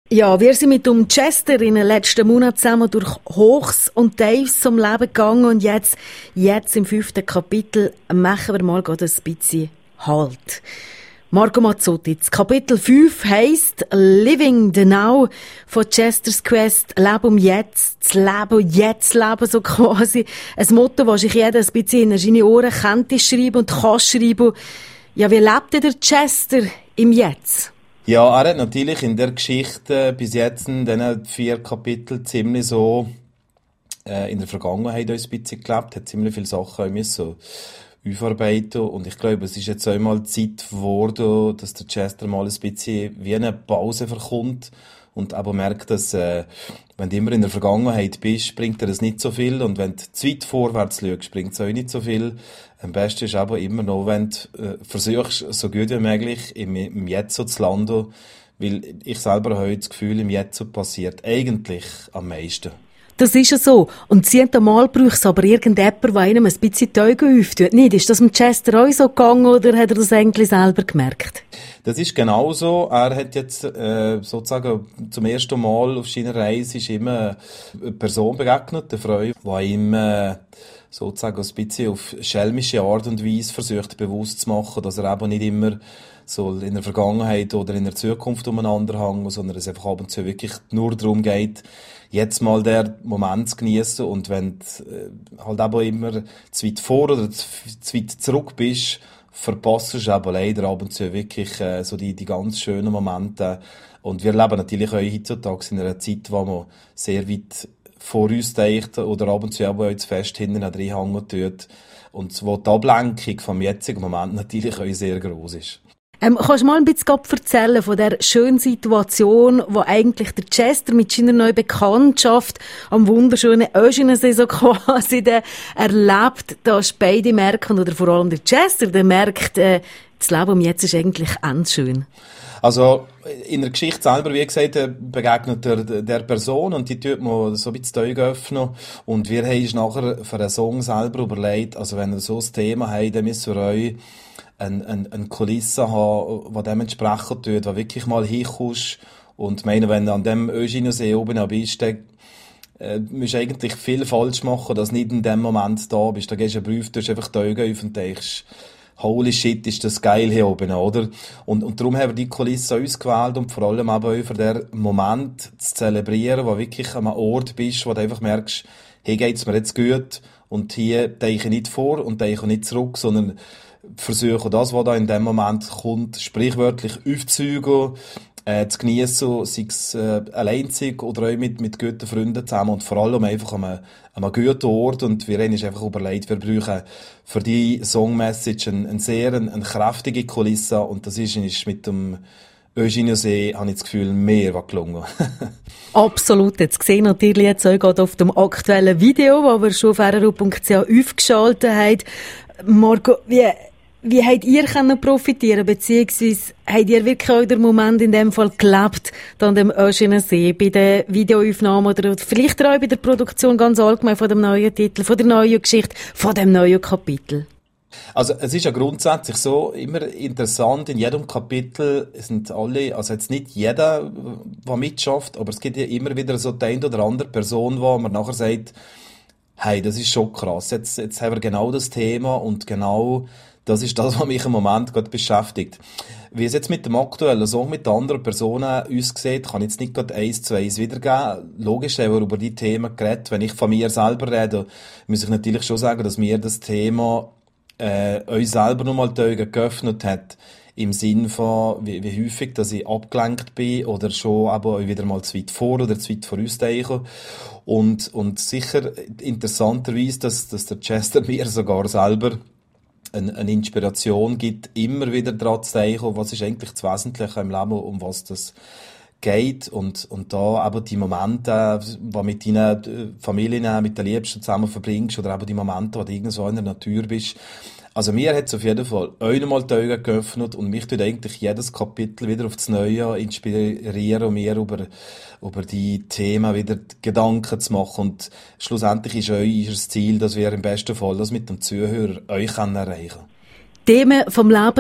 Ja, wir sind mit dem Chester in den letzten Monaten zusammen durch Hochs und Tiefs zum Leben gegangen und jetzt im 5. Kapitel machen wir mal gerade ein bisschen Halt. Marco Mazzotti, das Kapitel 5 heisst Living the Now von Chester's Quest, Leben jetzt, das Leben jetzt leben, so quasi. Ein Motto, das sich jeder ein bisschen in seine Ohren könnte schreiben und kann schreiben. Ja, wie lebt denn der Chester im Jetzt? Ja, er hat natürlich in der Geschichte bis jetzt in diesen 4 Kapiteln ziemlich so in der Vergangenheit uns ein bisschen gelebt, hat ziemlich viele Sachen auch müssen aufarbeiten und ich glaube, es ist jetzt einmal Zeit geworden, dass der Chester mal ein bisschen wie eine Pause verkommt und aber merkt, dass wenn du immer in der Vergangenheit bist, bringt dir das nicht so viel und wenn du zu weit vorwärts schaust, bringt es auch nicht so viel. Am besten ist aber immer noch, wenn du versuchst, so gut wie möglich im Jetzt so zu landen, weil ich selber habe das Gefühl, im Jetzt so passiert eigentlich am meisten. Das ist ja so. Und zehnmal braucht es aber irgendjemand, der einem ein bisschen die Augen öffnet. Nicht? Ist das dem Chester auch so gegangen oder hat er das eigentlich selber gemerkt? Das ist genau so. Er hat jetzt sozusagen zum ersten Mal auf seiner Reise ist ihm eine Person begegnet, eine Frau, die ihm sozusagen ein bisschen auf schelmische Art und Weise versucht bewusst zu machen, dass er eben nicht immer so in der Vergangenheit oder in der Zukunft umeinander hängen, sondern es einfach ab und zu wirklich nur darum geht, jetzt mal den Moment zu genießen und wenn du halt aber immer zu weit vor oder zu weit zurück bist, verpasst du aber leider ab und zu wirklich so die ganz schönen Momente. Und wir leben natürlich auch heutzutage in einer Zeit, wo man sehr weit vor uns denkt oder ab und zu aber auch zu fest hinten reinhängen tut und wo die Ablenkung vom jetzigen Moment natürlich auch sehr gross ist. Kannst du mal ein bisschen erzählen von der schönen Situation, wo eigentlich der Chester mit seiner neuen Bekanntschaft am wunderschönen Oceansee so quasi erlebt, dass beide merken, oder vor allem der Chester, der merkt, das Leben jetzt ist eigentlich ganz schön. Also, in der Geschichte selber, wie gesagt, begegnet der Person und die tut man so ein bisschen die Augen öffnen. Und wir haben uns nachher für den Song selber überlegt, also wenn wir so ein Thema haben, dann müssen wir euch eine Kulisse haben, die dementsprechend tut, die wirklich mal hinkommst. Und meine, wenn du an dem Oceansee oben bist, dann musst du eigentlich viel falsch machen, dass du nicht in dem Moment da bist. Da gehst du einen Brief, du hast einfach die Augen auf und denkst, holy shit, ist das geil hier oben, oder? Und darum haben wir die Kulisse ausgewählt und vor allem eben auch für den Moment zu zelebrieren, wo wirklich an einem Ort bist, wo du einfach merkst, hier geht's mir jetzt gut und hier denke ich nicht vor und denke nicht zurück, sondern versuche das, was da in dem Moment kommt, sprichwörtlich aufzuzeugen, zu geniessen, sei es alleinzig oder auch mit guten Freunden zusammen und vor allem einfach an einem guten Ort. Und wir haben uns einfach überlegt, wir brauchen für die Songmessage eine kräftige Kulisse und das ist mit dem Oceansee, habe ich das Gefühl, mehr was gelungen. Absolut. Jetzt gesehen natürlich jetzt auch gerade auf dem aktuellen Video, das wir schon auf rru.ch aufgeschaltet haben. Marco, wie habt ihr profitieren, beziehungsweise habt ihr wirklich auch den Moment in dem Fall gelebt, an dem Oceansee, bei den Videoaufnahmen oder vielleicht auch bei der Produktion ganz allgemein von dem neuen Titel, von der neuen Geschichte, von dem neuen Kapitel? Also es ist ja grundsätzlich so immer interessant, in jedem Kapitel sind alle, also jetzt nicht jeder, der mitschafft, aber es gibt ja immer wieder so die eine oder andere Person, wo man nachher sagt, hey, das ist schon krass, jetzt haben wir genau das Thema und genau das ist das, was mich im Moment gerade beschäftigt. Wie es jetzt mit dem aktuellen Song mit anderen Personen aussieht, kann ich jetzt nicht gerade 1 zu 1 wiedergeben. Logisch haben wir über die Themen geredet. Wenn ich von mir selber rede, muss ich natürlich schon sagen, dass mir das Thema uns selber nochmal die Augen geöffnet hat. Im Sinn von, wie häufig, dass ich abgelenkt bin oder schon aber wieder mal zu weit vor oder zu weit vorausdenke. Und sicher interessanterweise, dass der Chester mir sogar selber eine Inspiration gibt, immer wieder daran zu denken, was ist eigentlich das Wesentliche im Leben, um was das geht und da eben die Momente, die mit deinen Familien, mit den Liebsten zusammen verbringst oder eben die Momente, wo du irgendwo in der Natur bist. Also mir hat es auf jeden Fall auch nochmal die Augen geöffnet und mich tut eigentlich jedes Kapitel wieder aufs Neue inspirieren und mir über die Themen wieder Gedanken zu machen. Und schlussendlich ist euer Ziel, dass wir im besten Fall das mit dem Zuhörer euch erreichen können. Themen vom Leben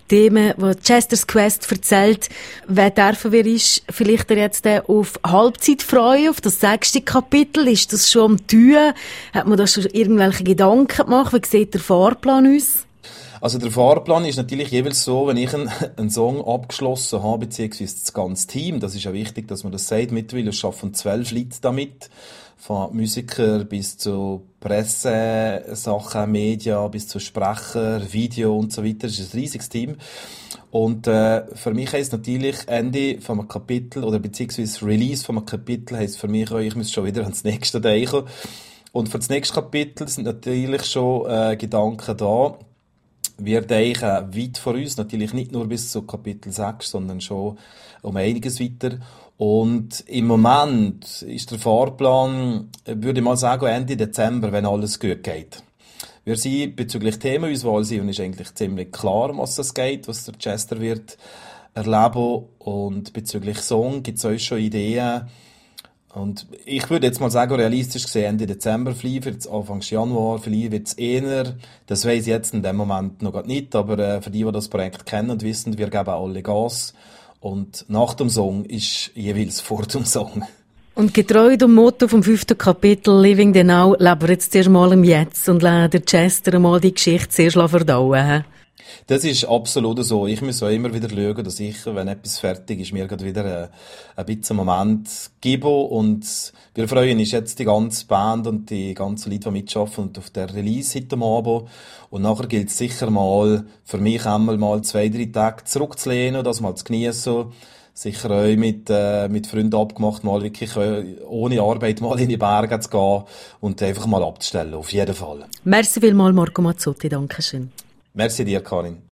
Themen, die Chester's Quest erzählt. Wer dürfen wir uns vielleicht jetzt auf Halbzeit freuen, auf das 6. Kapitel? Ist das schon am Tun? Hat man da schon irgendwelche Gedanken gemacht? Wie sieht der Fahrplan aus? Also der Fahrplan ist natürlich jeweils so, wenn ich einen Song abgeschlossen habe, beziehungsweise das ganze Team, das ist ja wichtig, dass man das sagt, mittlerweile schaffen 12 Leute damit, von Musiker bis zu Pressesachen, Media, bis zu Sprecher, Video und so weiter, das ist ein riesiges Team. Und für mich heisst natürlich Ende von einem Kapitel oder beziehungsweise Release von einem Kapitel heisst für mich, ich muss schon wieder ans nächste denken. Und für das nächste Kapitel sind natürlich schon Gedanken da. Wir denken weit vor uns, natürlich nicht nur bis zu Kapitel 6, sondern schon um einiges weiter. Und im Moment ist der Fahrplan, würde ich mal sagen, Ende Dezember, wenn alles gut geht. Wir sind bezüglich Themenauswahl und ist eigentlich ziemlich klar, um was es geht, was der Chester wird erleben. Und bezüglich Song gibt es euch schon Ideen. Und ich würde jetzt mal sagen, realistisch gesehen, Ende Dezember, vielleicht wird es Anfang Januar, vielleicht wird es eher. Das weiss ich jetzt in dem Moment noch nicht, aber für die das Projekt kennen und wissen, wir geben alle Gas. Und nach dem Song ist jeweils vor dem Song. Und getreu dem Motto vom 5. Kapitel Living the Now, leben wir jetzt zuerst mal im Jetzt und lassen der Chester mal die Geschichte zuerst verdauen. Das ist absolut so. Ich muss auch immer wieder schauen, dass ich, wenn etwas fertig ist, mir gerade wieder ein bisschen Moment gebe. Und wir freuen uns jetzt die ganze Band und die ganzen Leute, die mitarbeiten und auf der Release heute Abend. Und nachher gilt es sicher mal, für mich einmal mal 2-3 Tage zurückzulehnen und das mal zu genießen. Sicher auch mit Freunden abgemacht, mal wirklich ohne Arbeit mal in die Berge zu gehen und einfach mal abzustellen. Auf jeden Fall. Merci vielmals, Marco Mazzotti. Dankeschön. Merci dir, Karin.